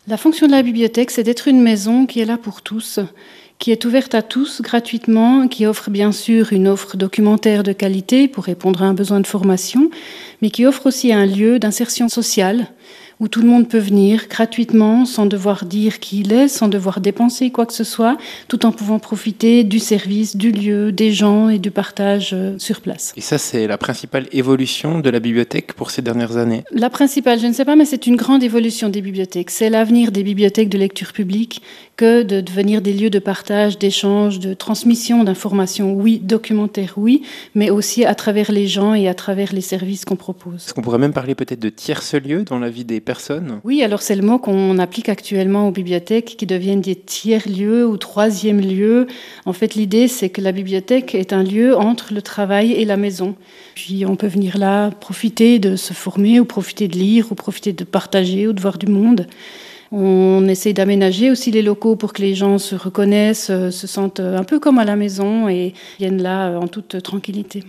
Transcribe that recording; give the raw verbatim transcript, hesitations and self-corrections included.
La fonction de la bibliothèque, c'est d'être une maison qui est là pour tous, qui est ouverte à tous gratuitement, qui offre bien sûr une offre documentaire de qualité pour répondre à un besoin de formation, mais qui offre aussi un lieu d'insertion sociale où tout le monde peut venir gratuitement, sans devoir dire qui il est, sans devoir dépenser quoi que ce soit, tout en pouvant profiter du service, du lieu, des gens et du partage sur place. Et ça, c'est la principale évolution de la bibliothèque pour ces dernières années? La principale, je ne sais pas, mais c'est une grande évolution des bibliothèques. C'est l'avenir des bibliothèques de lecture publique que de devenir des lieux de partage, d'échange, de transmission d'informations, oui, documentaires, oui, mais aussi à travers les gens et à travers les services qu'on propose. Est-ce qu'on pourrait même parler peut-être de tiers-lieux dans la vie des personnes? Oui, alors c'est le mot qu'on applique actuellement aux bibliothèques qui deviennent des tiers-lieux ou troisième lieux. En fait, l'idée, c'est que la bibliothèque est un lieu entre le travail et la maison. Puis on peut venir là profiter de se former ou profiter de lire ou profiter de partager ou de voir du monde. On essaie d'aménager aussi les locaux pour que les gens se reconnaissent, se sentent un peu comme à la maison et viennent là en toute tranquillité.